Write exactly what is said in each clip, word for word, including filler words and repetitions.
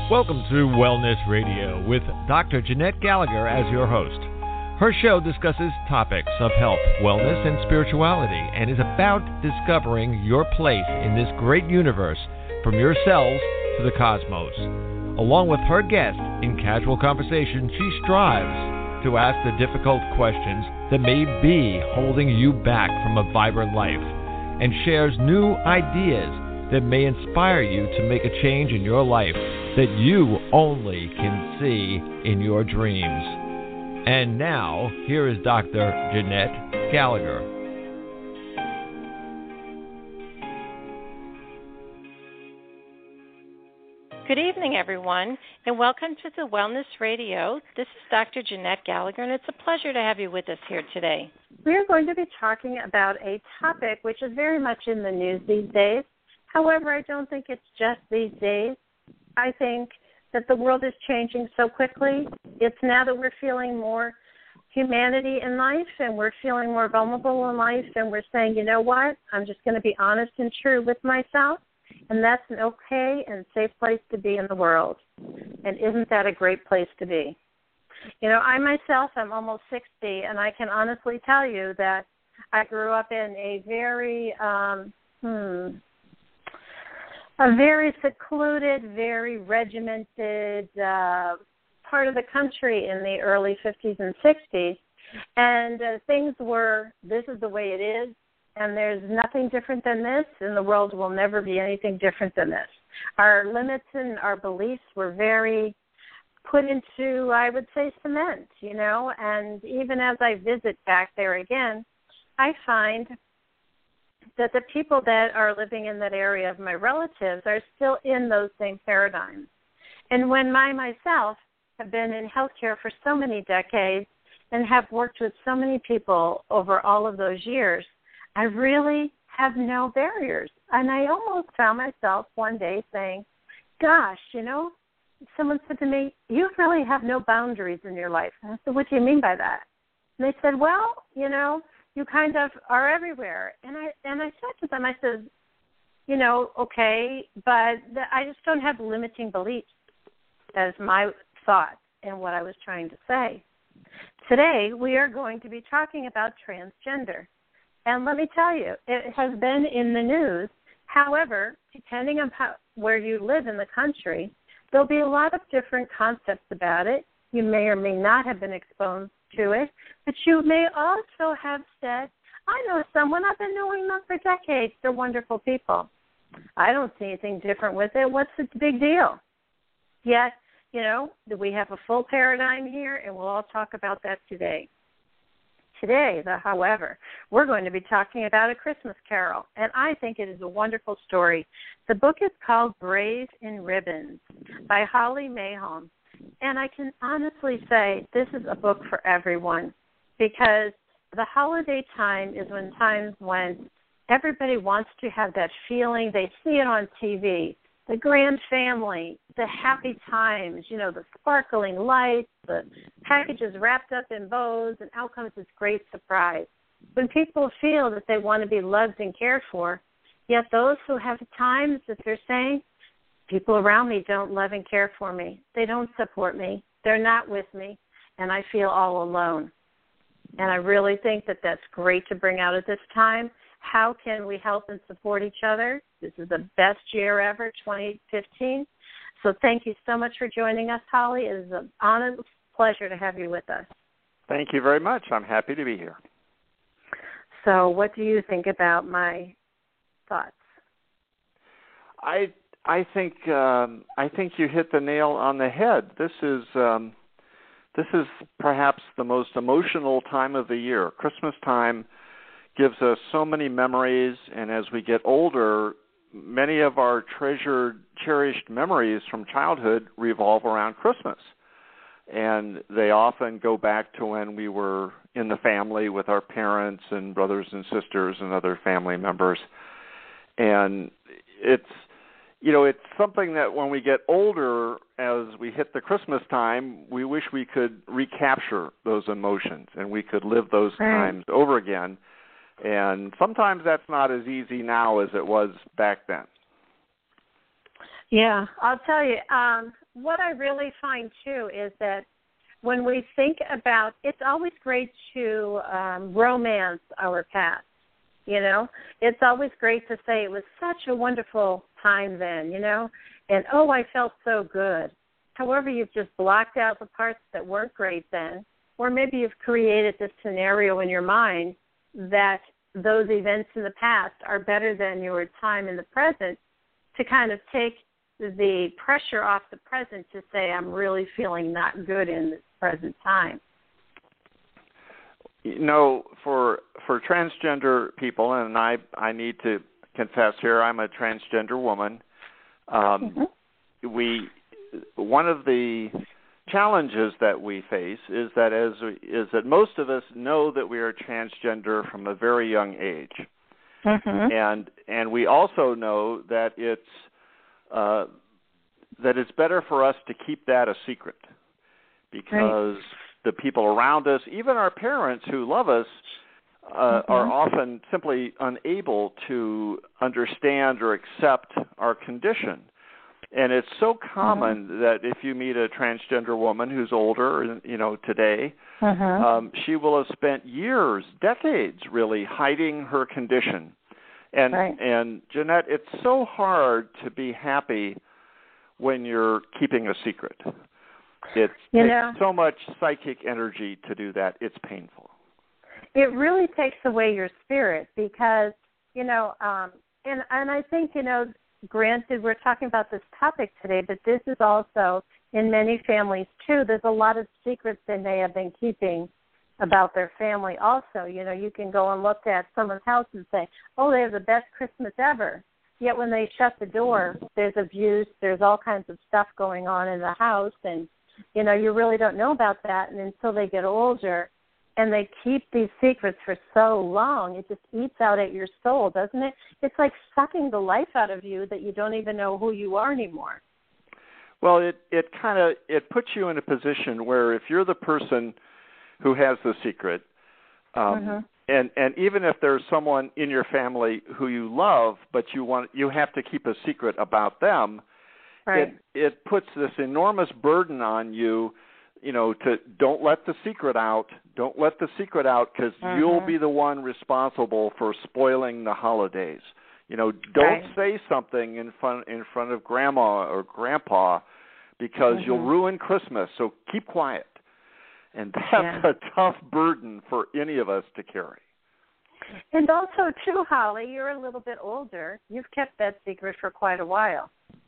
Welcome to Wellness Radio with Doctor Jeanette Gallagher as your host. Her show discusses topics of health, wellness, and spirituality and is about discovering your place in this great universe from your cells to the cosmos. Along with her guest, in casual conversation, she strives to ask the difficult questions that may be holding you back from a vibrant life and shares new ideas that may inspire you to make a change in your life that you only can see in your dreams. And now, here is Doctor Jeanette Gallagher. Good evening, everyone, and welcome to the Wellness Radio. This is Doctor Jeanette Gallagher, and it's a pleasure to have you with us here today. We're going to be talking about a topic which is very much in the news these days. However, I don't think it's just these days. I think that the world is changing so quickly. It's now that we're feeling more humanity in life and we're feeling more vulnerable in life and we're saying, you know what, I'm just going to be honest and true with myself, and that's an okay and safe place to be in the world. And isn't that a great place to be? You know, I myself am almost sixty, and I can honestly tell you that I grew up in a very, um, hmm, a very secluded, very regimented uh, part of the country in the early fifties and sixties. And uh, things were, this is the way it is, and there's nothing different than this, and the world will never be anything different than this. Our limits and our beliefs were very put into, I would say, cement, you know, and even as I visit back there again, I find that the people that are living in that area of my relatives are still in those same paradigms. And when I myself have been in healthcare for so many decades and have worked with so many people over all of those years, I really have no barriers. And I almost found myself one day saying, gosh, you know, someone said to me, you really have no boundaries in your life. And I said, what do you mean by that? And they said, well, you know, you kind of are everywhere. And I and I said to them, I said, you know, okay, but the, I just don't have limiting beliefs as my thought and what I was trying to say. Today, we are going to be talking about transgender. And let me tell you, it has been in the news. However, depending on how, where you live in the country, there'll be a lot of different concepts about it. You may or may not have been exposed to it, but you may also have said, I know someone, I've been knowing them for decades. They're wonderful people. I don't see anything different with it. What's the big deal? Yet, you know, we have a full paradigm here, and we'll all talk about that today. Today, the, however, we're going to be talking about A Christmas Carol, and I think it is a wonderful story. The book is called Brave in Ribbons by Holly Mahon. And I can honestly say this is a book for everyone, because the holiday time is when times when everybody wants to have that feeling. They see it on T V, the grand family, the happy times, you know, the sparkling lights, the packages wrapped up in bows, and out comes this great surprise. When people feel that they want to be loved and cared for, yet those who have times that they're saying, people around me don't love and care for me. They don't support me. They're not with me, and I feel all alone. And I really think that that's great to bring out at this time. How can we help and support each other? This is the best year ever, twenty fifteen. So thank you so much for joining us, Holly. It is an honor and pleasure to have you with us. Thank you very much. I'm happy to be here. So what do you think about my thoughts? I I think um, I think you hit the nail on the head. This is um, this is perhaps the most emotional time of the year. Christmas time gives us so many memories, and as we get older, many of our treasured, cherished memories from childhood revolve around Christmas. And they often go back to when we were in the family with our parents and brothers and sisters and other family members. And it's, you know, it's something that when we get older, as we hit the Christmas time, we wish we could recapture those emotions and we could live those right. times over again. And sometimes that's not as easy now as it was back then. Yeah, I'll tell you, um, what I really find, too, is that when we think about, it's always great to um, romance our past, you know. It's always great to say it was such a wonderful time then, you know, and, oh, I felt so good. However, you've just blocked out the parts that weren't great then, or maybe you've created this scenario in your mind that those events in the past are better than your time in the present, to kind of take the pressure off the present to say, I'm really feeling not good in this present time. You know, for for transgender people, and I, I need to confess here, I'm a transgender woman. Um, mm-hmm. We one of the challenges that we face is that as is that most of us know that we are transgender from a very young age, mm-hmm. and and we also know that it's uh, that it's better for us to keep that a secret, because right. the people around us, even our parents who love us, uh, mm-hmm. are often simply unable to understand or accept our condition. And it's so common mm-hmm. that if you meet a transgender woman who's older, you know, today, mm-hmm. um, she will have spent years, decades, really hiding her condition. And right. and Jeanette, it's so hard to be happy when you're keeping a secret. It you takes know, so much psychic energy to do that. It's painful. It really takes away your spirit because, you know, um, and and I think, you know, granted, we're talking about this topic today, but this is also in many families, too. There's a lot of secrets they may have been keeping about their family also. You know, you can go and look at someone's house and say, oh, they have the best Christmas ever. Yet when they shut the door, there's abuse, there's all kinds of stuff going on in the house, and, you know, you really don't know about that. And until they get older, and they keep these secrets for so long, it just eats out at your soul, doesn't it? It's like sucking the life out of you that you don't even know who you are anymore. Well, it, it kind of, it puts you in a position where if you're the person who has the secret, um, mm-hmm. and, and even if there's someone in your family who you love, but you want, you have to keep a secret about them, right. it, it puts this enormous burden on you, you know, to don't let the secret out. Don't let the secret out because mm-hmm. you'll be the one responsible for spoiling the holidays. You know, don't right. say something in front in front of Grandma or Grandpa because mm-hmm. you'll ruin Christmas. So keep quiet. And that's yeah. a tough burden for any of us to carry. And also, too, Holly, you're a little bit older. You've kept that secret for quite a while.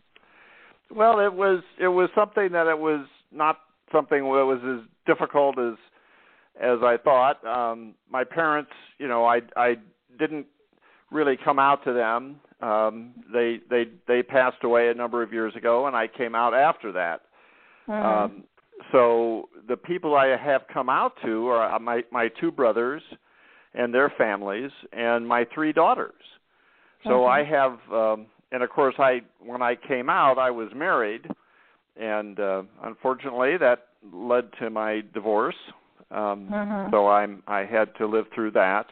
Well, it was it was something that it was not something that was as difficult as as I thought. Um, my parents, you know, I I didn't really come out to them. Um, they they they passed away a number of years ago, and I came out after that. Mm-hmm. Um, so the people I have come out to are my my two brothers and their families, and my three daughters. So mm-hmm. I have, um, and of course, I when I came out, I was married. And uh, unfortunately, that led to my divorce. Um, mm-hmm. So I'm I had to live through that.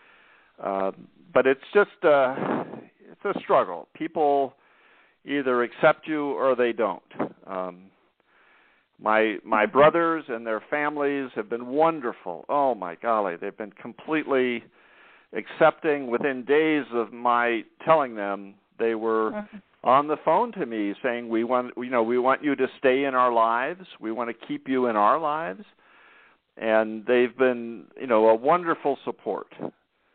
Uh, but it's just uh, it's a struggle. People either accept you or they don't. Um, my my mm-hmm. brothers and their families have been wonderful. Oh my golly, they've been completely accepting. Within days of my telling them, they were. Mm-hmm. on the phone to me saying, we want, you know, we want you to stay in our lives. We want to keep you in our lives. And they've been, you know, a wonderful support. Um,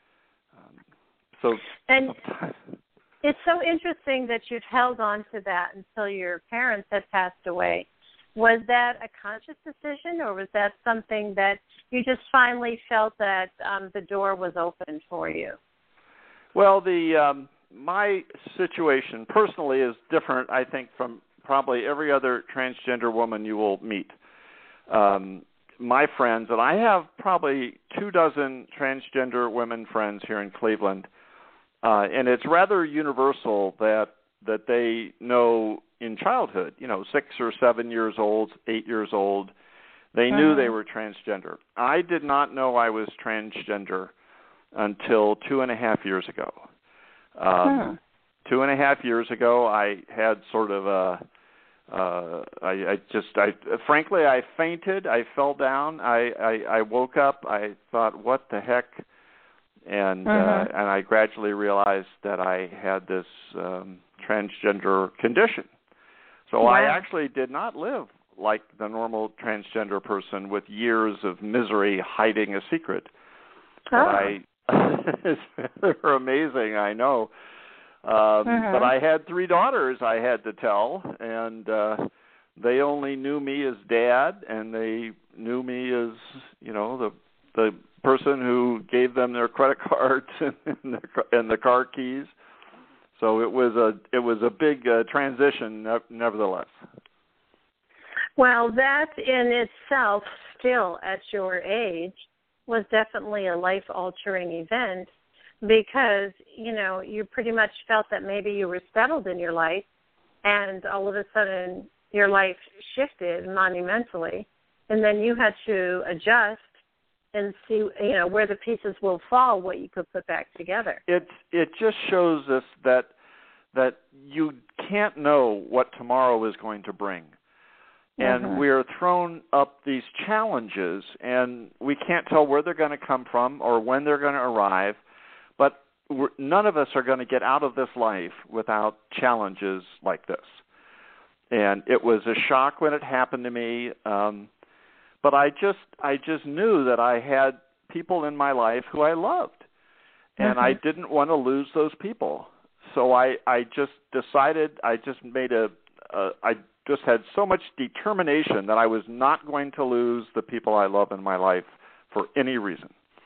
so, and it's so interesting that you've held on to that until your parents had passed away. Was that a conscious decision, or was that something that you just finally felt that um, the door was open for you? Well, the, um, my situation personally is different, I think, from probably every other transgender woman you will meet. Um, my friends, and I have probably two dozen transgender women friends here in Cleveland, uh, and it's rather universal that that they know in childhood, you know, six or seven years old, eight years old, they mm-hmm. knew they were transgender. I did not know I was transgender until two and a half years ago. Um, huh. Two and a half years ago, I had sort of a, uh, I, I just, I frankly, I fainted. I fell down. I, I, I woke up. I thought, what the heck? And mm-hmm. uh, and I gradually realized that I had this um, transgender condition. So wow. I actually did not live like the normal transgender person with years of misery hiding a secret. Oh. But I, it's rather amazing, I know. Um, mm-hmm. But I had three daughters I had to tell, and uh, they only knew me as Dad, and they knew me as, you know, the the person who gave them their credit cards and the, and the car keys. So it was a it was a big uh, transition, nevertheless. Well, that in itself, still at your age, was definitely a life-altering event because, you know, you pretty much felt that maybe you were settled in your life and all of a sudden your life shifted monumentally, and then you had to adjust and see, you know, where the pieces will fall, what you could put back together. It it just shows us that that you can't know what tomorrow is going to bring. And mm-hmm. we're thrown up these challenges, and we can't tell where they're going to come from or when they're going to arrive. But we're, none of us are going to get out of this life without challenges like this. And it was a shock when it happened to me. Um, but I just, I just knew that I had people in my life who I loved, and mm-hmm. I didn't want to lose those people. So I, I just decided, I just made a, a I. just had so much determination that I was not going to lose the people I love in my life for any reason.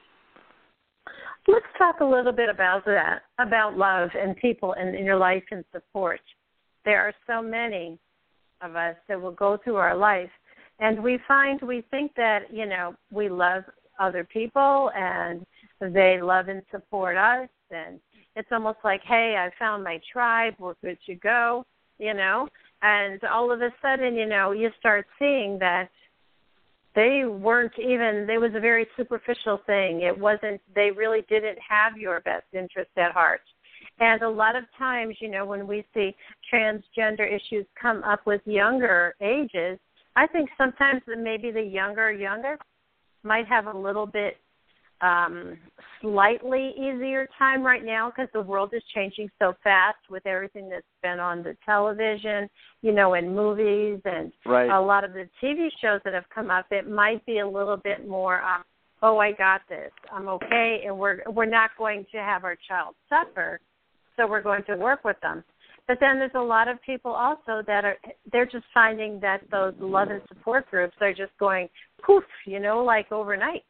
Let's talk a little bit about that, about love and people in, in your life and support. There are so many of us that will go through our life, and we find, we think that, you know, we love other people and they love and support us, and it's almost like, hey, I found my tribe, we're good to go, you know. And all of a sudden, you know, you start seeing that they weren't even, it was a very superficial thing. It wasn't, they really didn't have your best interest at heart. And a lot of times, you know, when we see transgender issues come up with younger ages, I think sometimes that maybe the younger, youngest might have a little bit um, slightly easier time right now because the world is changing so fast with everything that's been on the television, you know, in movies and right. a lot of the T V shows that have come up. It might be a little bit more, um, oh, I got this, I'm okay, and we're we're not going to have our child suffer, so we're going to work with them. But then there's a lot of people also that are, they're just finding that those love and support groups are just going poof, you know, like overnight.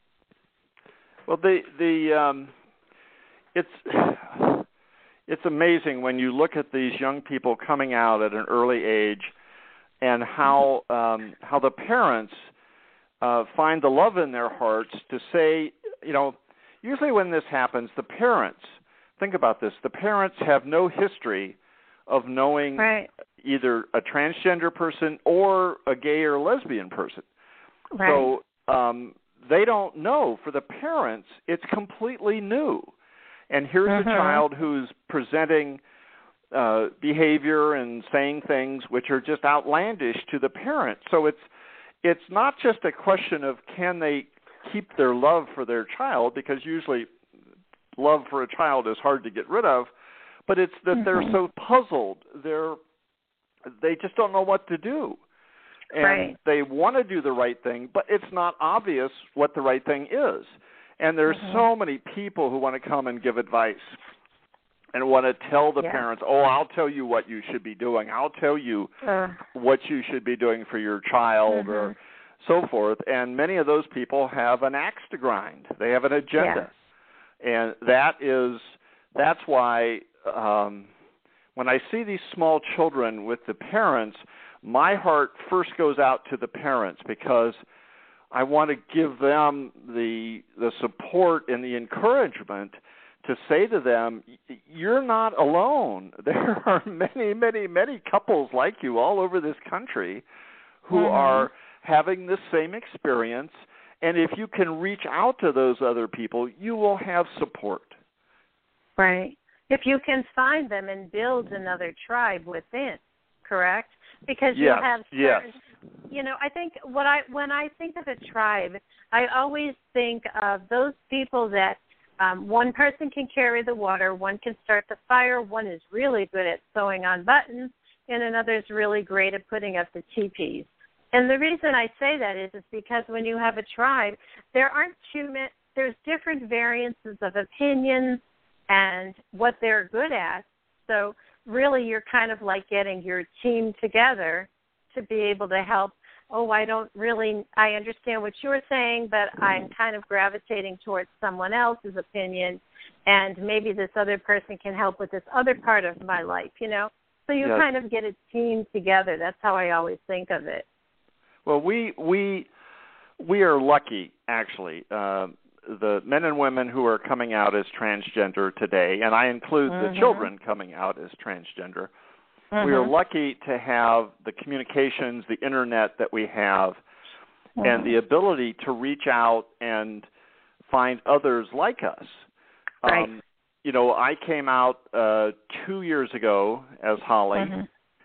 Well, the the um, it's it's amazing when you look at these young people coming out at an early age, and how um, how the parents uh, find the love in their hearts to say, you know, usually when this happens, the parents, think about this, the parents have no history of knowing right. either a transgender person or a gay or lesbian person. Right. So um, they don't know. For the parents, it's completely new. And here's mm-hmm. a child who's presenting uh, behavior and saying things which are just outlandish to the parent. So it's it's not just a question of can they keep their love for their child, because usually love for a child is hard to get rid of, but it's that mm-hmm. they're so puzzled. They're they just don't know what to do. And right. they want to do the right thing, but it's not obvious what the right thing is. And there's mm-hmm. so many people who want to come and give advice and want to tell the yeah. parents, oh, I'll tell you what you should be doing. I'll tell you uh, what you should be doing for your child mm-hmm. or so forth. And many of those people have an axe to grind. They have an agenda. Yeah. And that is, that's why um, when I see these small children with the parents, my heart first goes out to the parents, because I want to give them the the support and the encouragement to say to them, you're not alone. There are many, many, many couples like you all over this country who mm-hmm. are having the same experience, and if you can reach out to those other people, you will have support. Right. If you can find them and build another tribe within, correct? Because yes. you have certain, yes. you know, I think what I when I think of a tribe, I always think of those people that um, one person can carry the water, one can start the fire, one is really good at sewing on buttons, and another is really great at putting up the teepees. And the reason I say that is, is because when you have a tribe, there aren't too many, there's different variances of opinions and what they're good at. So really you're kind of like getting your team together to be able to help. Oh, I don't really, I understand what you're saying, but I'm kind of gravitating towards someone else's opinion, and maybe this other person can help with this other part of my life, you know? So you yes. kind of get a team together. That's how I always think of it. Well, we we we are lucky, actually. Uh, the men and women who are coming out as transgender today, and I include mm-hmm. the children coming out as transgender, mm-hmm. we are lucky to have the communications, the internet that we have, mm-hmm. and the ability to reach out and find others like us. Right. Um, you know, I came out uh, two years ago as Holly, mm-hmm.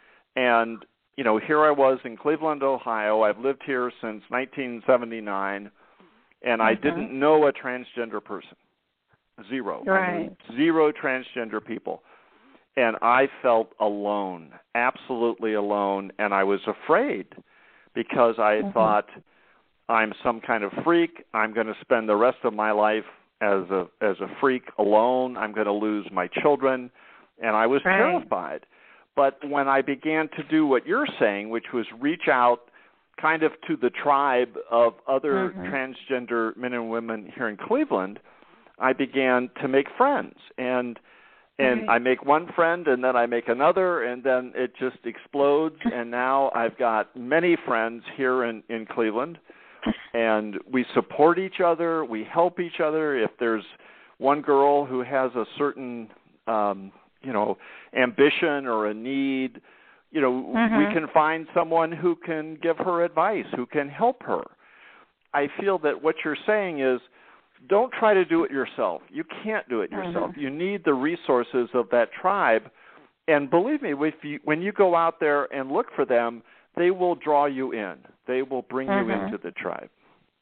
and you know, here I was in Cleveland, Ohio. I've lived here since nineteen seventy-nine, and I mm-hmm. didn't know a transgender person. Zero. Right. I knew zero transgender people. And I felt alone, absolutely alone, and I was afraid because I mm-hmm. thought, I'm some kind of freak. I'm going to spend the rest of my life as a as a freak alone. I'm going to lose my children, and I was right. terrified. But when I began to do what you're saying, which was reach out kind of to the tribe of other mm-hmm. transgender men and women here in Cleveland, I began to make friends. And and right. I make one friend, and then I make another, and then it just explodes. And now I've got many friends here in, in Cleveland, and we support each other. We help each other. If there's one girl who has a certain um you know, ambition or a need, you know, mm-hmm. we can find someone who can give her advice, who can help her. I feel that what you're saying is don't try to do it yourself. You can't do it yourself. Mm-hmm. You need the resources of that tribe. And believe me, if you, when you go out there and look for them, they will draw you in. They will bring mm-hmm. you into the tribe.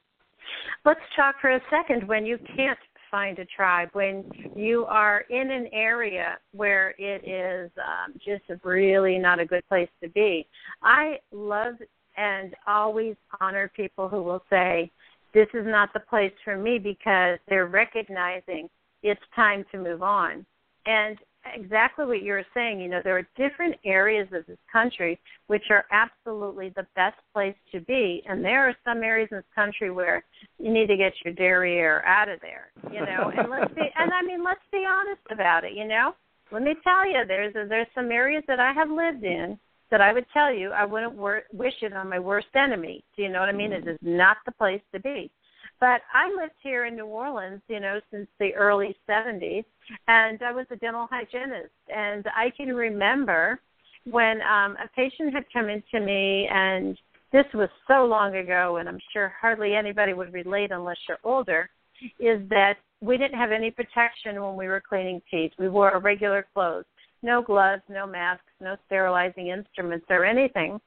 Let's talk for a second when you can't find a tribe, when you are in an area where it is um, just really not a good place to be. I love and always honor people who will say, this is not the place for me, because they're recognizing it's time to move on. And exactly what you were saying, you know, there are different areas of this country which are absolutely the best place to be, and there are some areas in this country where you need to get your derriere out of there, you know. And let's be, and I mean, let's be honest about it, you know. Let me tell you, there's a, there's some areas that I have lived in that I would tell you I wouldn't wor- wish it on my worst enemy. Do you know what I mean? It is not the place to be. But I lived here in New Orleans, you know, since the early seventies, and I was a dental hygienist. And I can remember when um, a patient had come into me, and this was so long ago, and I'm sure hardly anybody would relate unless you're older, is that we didn't have any protection when we were cleaning teeth. We wore our regular clothes, no gloves, no masks, no sterilizing instruments or anything.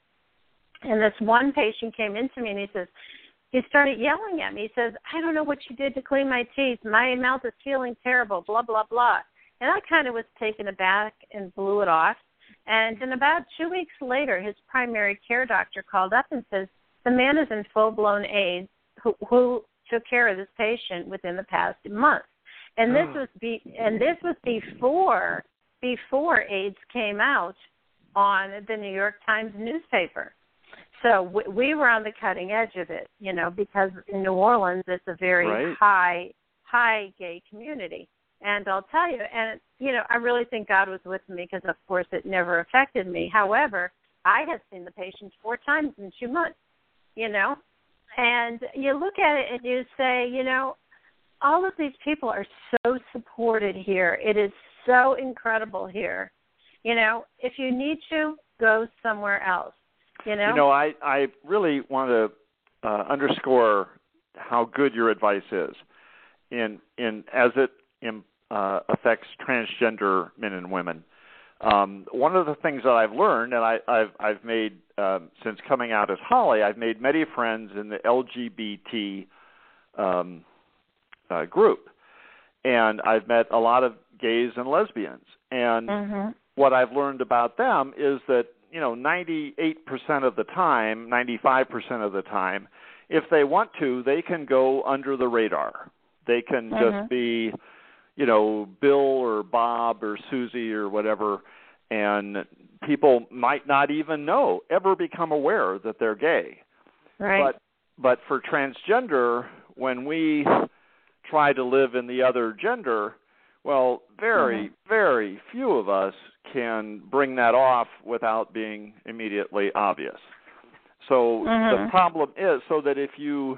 And this one patient came into me, and he says, he started yelling at me. He says, I don't know what you did to clean my teeth. My mouth is feeling terrible, blah, blah, blah. And I kind of was taken aback and blew it off. And then about two weeks later, his primary care doctor called up and says, the man is in full-blown AIDS who, who took care of this patient within the past month. And this was be, and this was before before AIDS came out on the New York Times newspaper. So we, we were on the cutting edge of it, you know, because in New Orleans it's a very right. high, high gay community. And I'll tell you, and, you know, I really think God was with me because, of course, it never affected me. However, I have seen the patient four times in two months, you know. And you look at it and you say, you know, all of these people are so supported here. It is so incredible here. You know, if you need to, go somewhere else. You know, you know, I, I really want to uh, underscore how good your advice is in in as it in, uh, affects transgender men and women. Um, one of the things that I've learned, and I, I've, I've made um, since coming out as Holly, I've made many friends in the L G B T um, uh, group, and I've met a lot of gays and lesbians. And mm-hmm. what I've learned about them is that, you know, ninety-eight percent of the time, ninety-five percent of the time, if they want to, they can go under the radar. They can mm-hmm. just be, you know, Bill or Bob or Susie or whatever, and people might not even know, ever become aware that they're gay. Right. But but for transgender, when we try to live in the other gender, well, very, mm-hmm. very few of us can bring that off without being immediately obvious. So mm-hmm. the problem is, so that if you,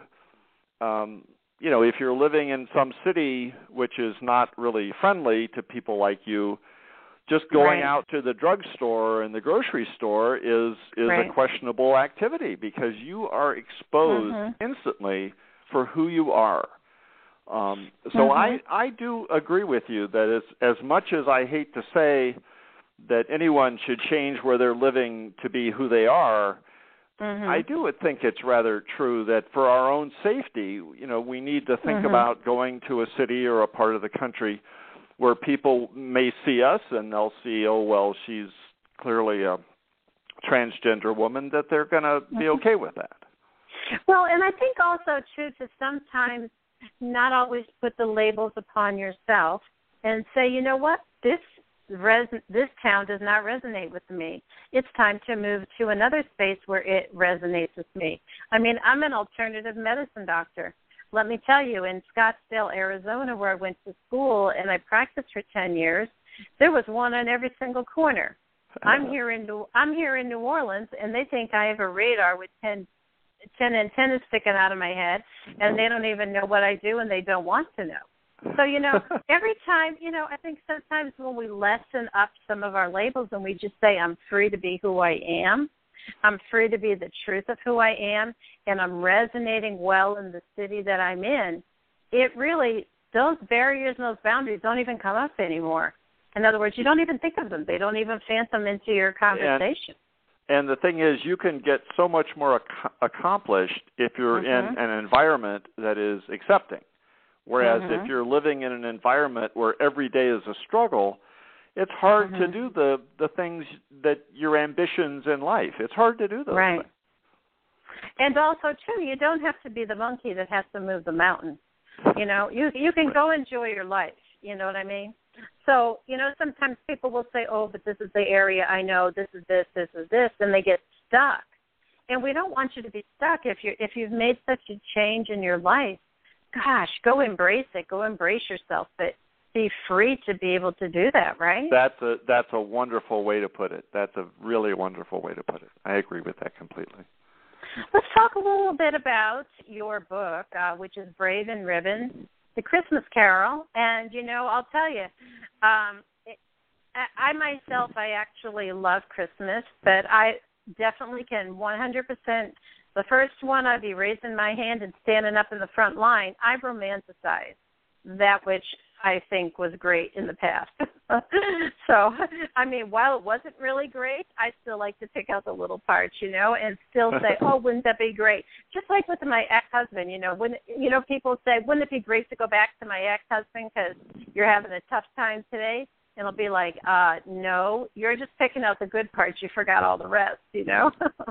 um, you know, if you're living in some city which is not really friendly to people like you, just going right. out to the drugstore and the grocery store is is right. a questionable activity, because you are exposed mm-hmm. instantly for who you are. Um, so mm-hmm. I, I do agree with you that as, as much as I hate to say that anyone should change where they're living to be who they are, mm-hmm. I do think it's rather true that for our own safety, you know, we need to think mm-hmm. about going to a city or a part of the country where people may see us and they'll see, oh, well, she's clearly a transgender woman, that they're going to be okay with that. Well, and I think also, too, to sometimes not always put the labels upon yourself and say, you know what, this res- this town does not resonate with me. It's time to move to another space where it resonates with me. I mean, I'm an alternative medicine doctor. Let me tell you, in Scottsdale, Arizona, where I went to school and I practiced for ten years, there was one on every single corner. I'm here in New, I'm here in New Orleans, and they think I have a radar with ten ten antennas sticking out of my head, and they don't even know what I do, and they don't want to know. So, you know, every time, you know, I think sometimes when we lessen up some of our labels and we just say, I'm free to be who I am, I'm free to be the truth of who I am, and I'm resonating well in the city that I'm in, it really, those barriers and those boundaries don't even come up anymore. In other words, you don't even think of them. They don't even phantom into your conversation. And- And the thing is, you can get so much more ac- accomplished if you're mm-hmm. in an environment that is accepting. Whereas mm-hmm. if you're living in an environment where every day is a struggle, it's hard mm-hmm. to do the, the things that your ambitions in life. It's hard to do those right. things. And also, too, you don't have to be the monkey that has to move the mountain. You know, you you can go enjoy your life. You know what I mean? So, you know, sometimes people will say, oh, but this is the area I know, this is this, this is this, and they get stuck. And we don't want you to be stuck. If you're if you've made such a change in your life, gosh, go embrace it. Go embrace yourself, but be free to be able to do that, right? That's a that's a wonderful way to put it. That's a really wonderful way to put it. I agree with that completely. Let's talk a little bit about your book, uh, which is Brave in Ribbons, The Christmas Carol. And, you know, I'll tell you, um, it, I, I myself, I actually love Christmas, but I definitely can one hundred percent, the first one I'd be raising my hand and standing up in the front line, I romanticize that which I think was great in the past. So, I mean, while it wasn't really great, I still like to pick out the little parts, you know, and still say, oh, wouldn't that be great? Just like with my ex-husband, you know, when, you know, people say, wouldn't it be great to go back to my ex-husband because you're having a tough time today? And it'll be like, uh, no, you're just picking out the good parts. You forgot all the rest, you know.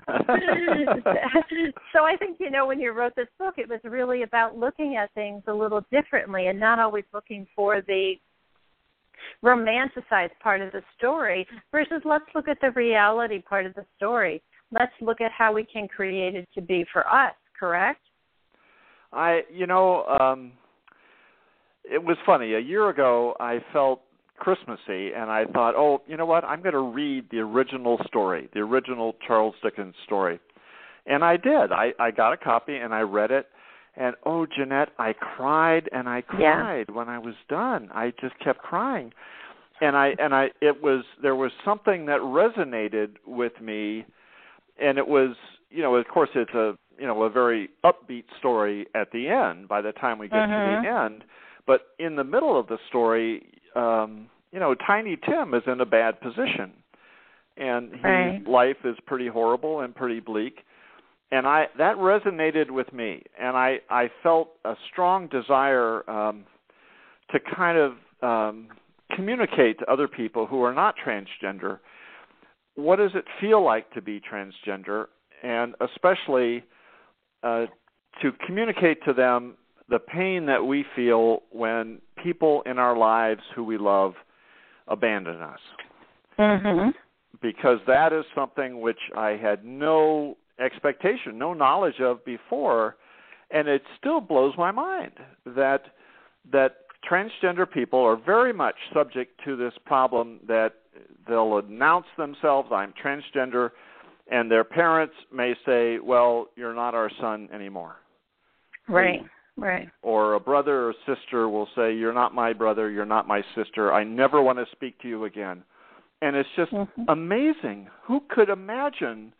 So I think, you know, when you wrote this book, it was really about looking at things a little differently and not always looking for the romanticized part of the story versus let's look at the reality part of the story. Let's look at how we can create it to be for us, correct? I, you know, um, it was funny. A year ago, I felt Christmassy, and I thought, oh, you know what, I'm going to read the original story, the original Charles Dickens story. And I did. I, I got a copy, and I read it, and, oh, Jeanette, I cried, and I cried yeah. when I was done. I just kept crying. And I and I it was there was something that resonated with me, and it was, you know, of course it's a, you know, a very upbeat story at the end by the time we get mm-hmm. to the end. But in the middle of the story, um, you know, Tiny Tim is in a bad position, and his right. life is pretty horrible and pretty bleak. And I that resonated with me, and I, I felt a strong desire um, to kind of um, communicate to other people who are not transgender, what does it feel like to be transgender, and especially uh, to communicate to them the pain that we feel when people in our lives who we love abandon us. Mm-hmm. Because that is something which I had no expectation, no knowledge of before, and it still blows my mind that that transgender people are very much subject to this problem that they'll announce themselves, I'm transgender, and their parents may say, well, you're not our son anymore. Right, right. Or a brother or sister will say, you're not my brother, you're not my sister, I never want to speak to you again. And it's just mm-hmm. amazing. Who could imagine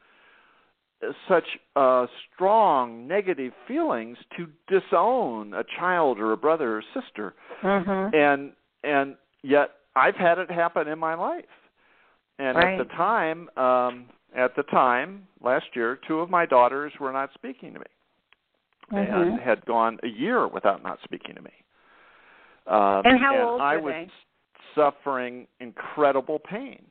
such uh, strong negative feelings to disown a child or a brother or sister? Mm-hmm. And and yet I've had it happen in my life. And right. at the time, um, at the time last year, two of my daughters were not speaking to me, mm-hmm. and had gone a year without not speaking to me. Um, and how and old I were was they? Suffering incredible pain.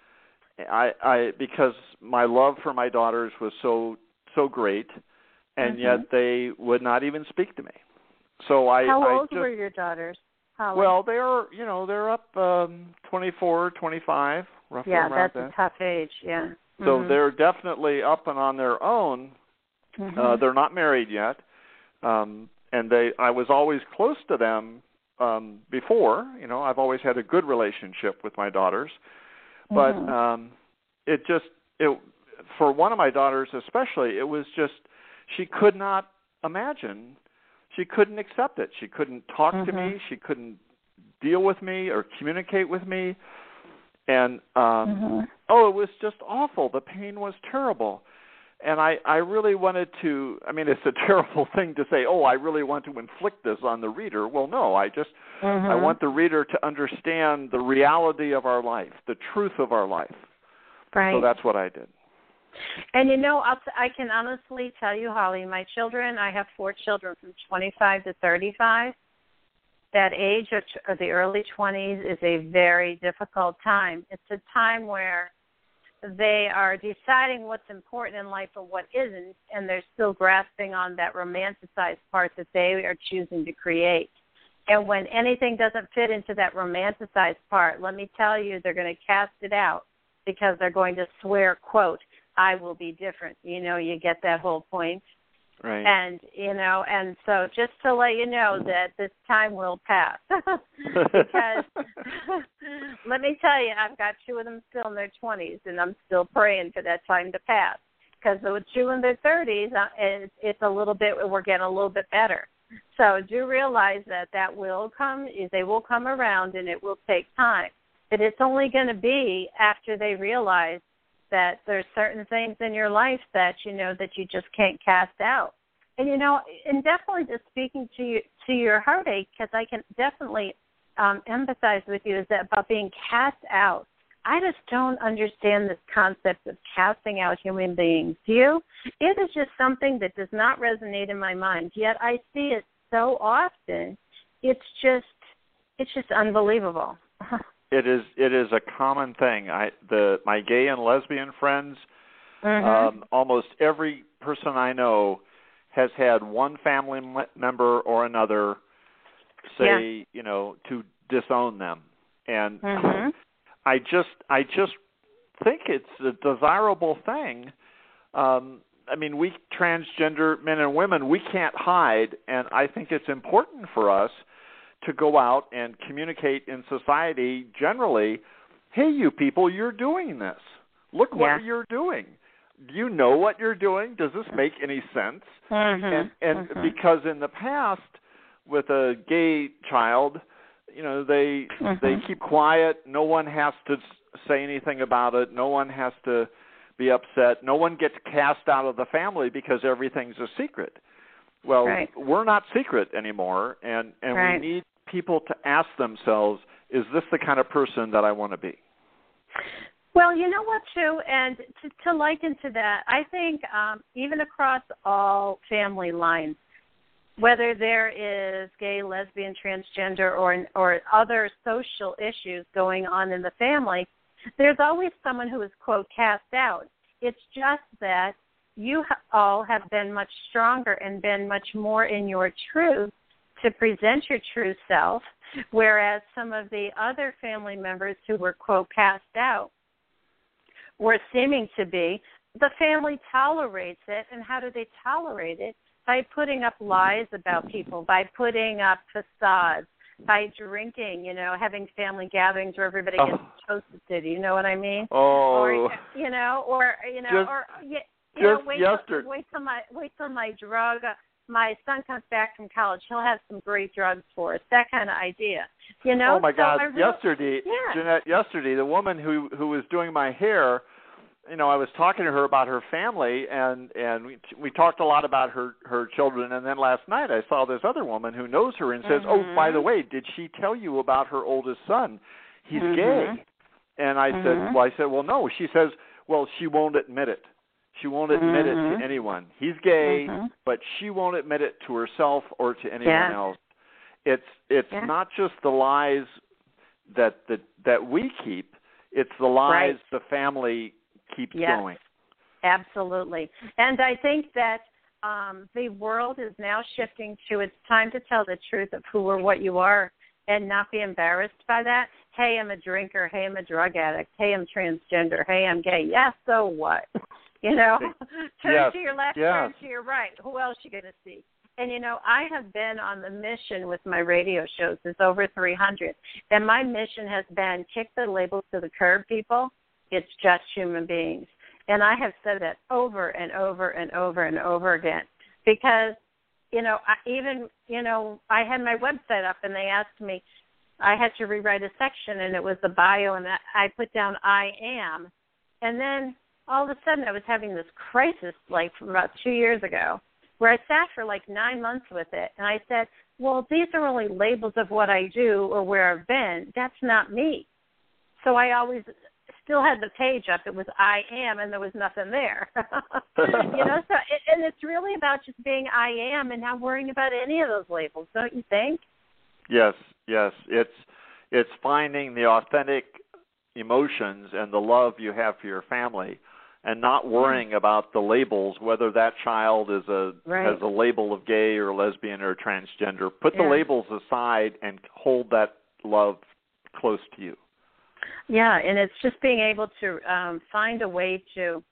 I, I because my love for my daughters was so so great, and mm-hmm. yet they would not even speak to me. So I how I old just, were your daughters? Holly? Well, they're you know they're up um, twenty-four, twenty-five, roughly yeah, around that's that. a tough age. Yeah. So mm-hmm. they're definitely up and on their own. Mm-hmm. Uh, they're not married yet, um, and they I was always close to them. Um, before, you know, I've always had a good relationship with my daughters, but mm-hmm. um, it just, it, for one of my daughters especially, it was just, she could not imagine, she couldn't accept it. She couldn't talk mm-hmm. to me, she couldn't deal with me or communicate with me, and, um, mm-hmm. oh, it was just awful. The pain was terrible. And I, I really wanted to, I mean, it's a terrible thing to say, oh, I really want to inflict this on the reader. Well, no, I just, mm-hmm. I want the reader to understand the reality of our life, the truth of our life. Right. So that's what I did. And, you know, I'll t- I can honestly tell you, Holly, my children, I have four children from twenty-five to thirty-five. That age of, of the early twenties is a very difficult time. It's a time where they are deciding what's important in life and what isn't, and they're still grasping on that romanticized part that they are choosing to create. And when anything doesn't fit into that romanticized part, let me tell you, they're going to cast it out because they're going to swear, quote, I will be different. You know, you get that whole point. Right. And, you know, and so just to let you know that this time will pass. Because let me tell you, I've got two of them still in their twenties, and I'm still praying for that time to pass. Because with two in their thirties, it's, it's a little bit, we're getting a little bit better. So do realize that that will come, they will come around, and it will take time. But it's only going to be after they realize that there's certain things in your life that, you know, that you just can't cast out. And, you know, and definitely just speaking to you, to your heartache, because I can definitely um, empathize with you, is that about being cast out. I just don't understand this concept of casting out human beings. Do you? It is just something that does not resonate in my mind, yet I see it so often. It's just, it's just unbelievable. It is it is a common thing. I the my gay and lesbian friends, mm-hmm. um, almost every person I know has had one family member or another say, yeah. you know, to disown them. And mm-hmm. I just I just think it's a desirable thing. Um, I mean, we transgender men and women, we can't hide, and I think it's important for us to go out and communicate in society generally, hey, you people, you're doing this. Look what yeah. you're doing. Do you know what you're doing? Does this make any sense? Mm-hmm. And, and mm-hmm. because in the past, with a gay child, you know, they mm-hmm. they keep quiet. No one has to say anything about it. No one has to be upset. No one gets cast out of the family because everything's a secret. Well, right. we're not secret anymore, and, and right. we need people to ask themselves, is this the kind of person that I want to be? Well, you know what, too, and to, to liken to that, I think um, even across all family lines, whether there is gay, lesbian, transgender, or or other social issues going on in the family, there's always someone who is, quote, cast out. It's just that you all have been much stronger and been much more in your truth to present your true self, whereas some of the other family members who were, quote, cast out were seeming to be, the family tolerates it. And how do they tolerate it? By putting up lies about people, by putting up facades, by drinking, you know, having family gatherings where everybody gets oh. toasted. You know what I mean? Oh, or, you know, or you know, just, or you, you just know, wait yesterday. till, wait till my wait till my drug. Uh, my son comes back from college. He'll have some great drugs for us. That kind of idea, you know. Oh my so God! really, yesterday, yeah. Jeanette. Yesterday, the woman who who was doing my hair. You know, I was talking to her about her family, and and we we talked a lot about her her children. And then last night, I saw this other woman who knows her and says, mm-hmm. "Oh, by the way, did she tell you about her oldest son? He's mm-hmm. gay." And I mm-hmm. said, "Well, I said, well, no." She says, "Well, she won't admit it. She won't admit mm-hmm. it to anyone. He's gay, mm-hmm. but she won't admit it to herself or to anyone yeah. else." It's it's yeah. not just the lies that that that we keep; it's the lies right. the family keeps yes. going. Absolutely. And I think that um, the world is now shifting to it's time to tell the truth of who or what you are and not be embarrassed by that. Hey, I'm a drinker. Hey, I'm a drug addict. Hey, I'm transgender. Hey, I'm gay. Yeah, so what? You know, turn yes. to your left, yes. turn to your right. Who else you going to see? And, you know, I have been on the mission with my radio shows. There's over three hundred. And my mission has been kick the labels to the curb, people. It's just human beings. And I have said that over and over and over and over again because, you know, I even, you know, I had my website up and they asked me, I had to rewrite a section and it was the bio and I put down I am. And then all of a sudden I was having this crisis like from about two years ago where I sat for like nine months with it. And I said, well, these are only labels of what I do or where I've been. That's not me. So I always still had the page up. It was I am, and there was nothing there. you know, so it, and it's really about just being I am and not worrying about any of those labels, don't you think? Yes, yes. It's it's finding the authentic emotions and the love you have for your family, and not worrying about the labels, whether that child is a right. has a label of gay or lesbian or transgender. Put yeah. the labels aside and hold that love close to you. Yeah, and it's just being able to um, find a way to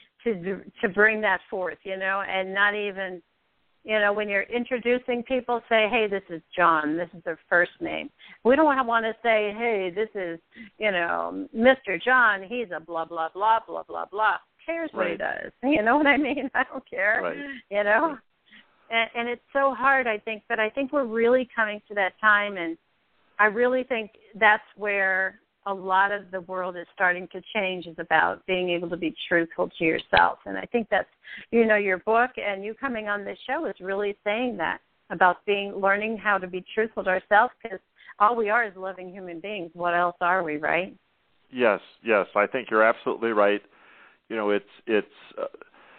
to to bring that forth, you know, and not even, you know, when you're introducing people, say, hey, this is John, this is their first name. We don't want to say, hey, this is, you know, Mister John, he's a blah, blah, blah, blah, blah, blah. Who cares what right. he does? You know what I mean? I don't care, right. you know. Right. And, and it's so hard, I think, but I think we're really coming to that time, and I really think that's where a lot of the world is starting to change, is about being able to be truthful to yourself. And I think that's, you know, your book and you coming on this show is really saying that, about being, learning how to be truthful to ourselves, because all we are is living human beings. What else are we, right? Yes, yes. I think you're absolutely right. You know, it's, it's uh,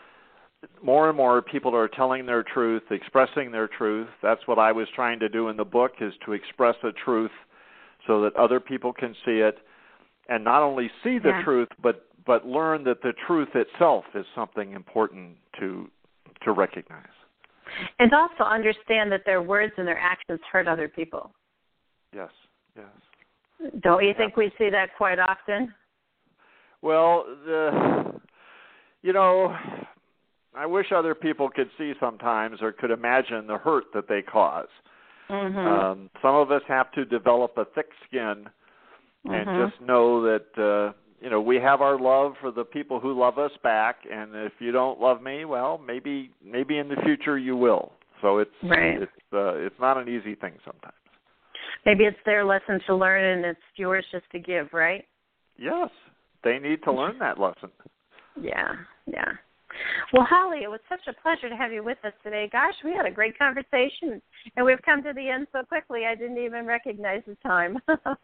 more and more people are telling their truth, expressing their truth. That's what I was trying to do in the book, is to express a truth so that other people can see it, and not only see the yeah. truth, but but learn that the truth itself is something important to to recognize. And also understand that their words and their actions hurt other people. Yes, yes. Don't you yeah. think we see that quite often? Well, the, you know, I wish other people could see sometimes, or could imagine the hurt that they cause. Mm-hmm. Um, some of us have to develop a thick skin and mm-hmm. just know that, uh, you know, we have our love for the people who love us back, and if you don't love me, well, maybe maybe in the future you will. So it's right. it's uh, it's not an easy thing sometimes. Maybe it's their lesson to learn, and it's yours just to give, right? Yes, they need to learn that lesson. Yeah, yeah. Well, Holly, it was such a pleasure to have you with us today. Gosh, we had a great conversation, and we've come to the end so quickly I didn't even recognize the time.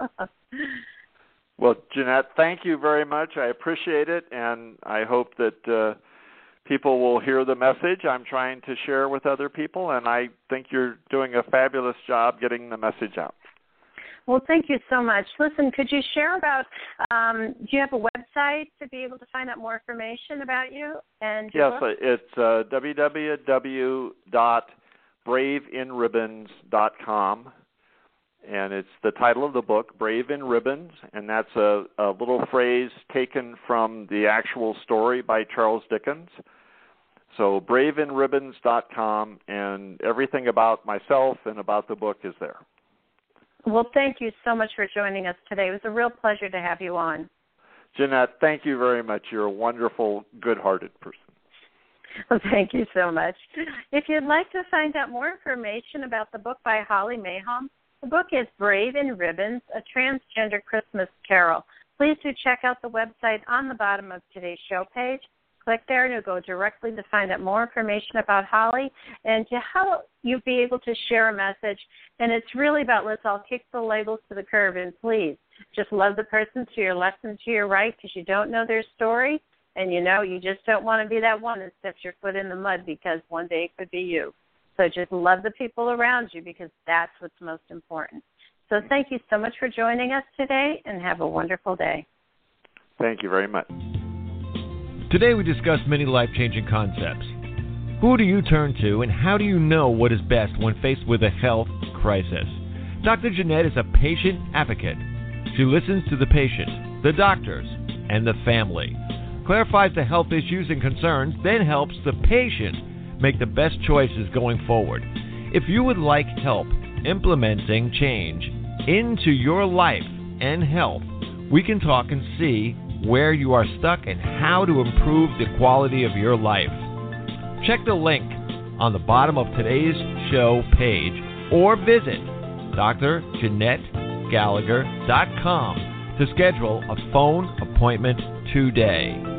Well, Jeanette, thank you very much. I appreciate it, and I hope that uh, people will hear the message I'm trying to share with other people, and I think you're doing a fabulous job getting the message out. Well, thank you so much. Listen, could you share about, um, do you have a website to be able to find out more information about you? And Yes, book? It's uh, w w w dot brave in ribbons dot com, and it's the title of the book, Brave in Ribbons, and that's a, a little phrase taken from the actual story by Charles Dickens. So brave in ribbons dot com, and everything about myself and about the book is there. Well, thank you so much for joining us today. It was a real pleasure to have you on. Jeanette, thank you very much. You're a wonderful, good-hearted person. Well, thank you so much. If you'd like to find out more information about the book by Holly Mahom, the book is Brave in Ribbons, A Transgender Christmas Carol. Please do check out the website on the bottom of today's show page. Click there and you'll go directly to find out more information about Holly and to how you'll be able to share a message. And it's really about, let's all kick the labels to the curb, and please just love the person to your left and to your right, because you don't know their story, and you know you just don't want to be that one that steps your foot in the mud, because one day it could be you. So just love the people around you, because that's what's most important. So thank you so much for joining us today, and have a wonderful day. Thank you very much. Today we discussed many life-changing concepts. Who do you turn to, and how do you know what is best when faced with a health crisis? Doctor Jeanette is a patient advocate. She listens to the patient, the doctors, and the family, clarifies the health issues and concerns, then helps the patient make the best choices going forward. If you would like help implementing change into your life and health, we can talk and see where you are stuck and how to improve the quality of your life. Check the link on the bottom of today's show page or visit D R Jeanette Gallagher dot com to schedule a phone appointment today.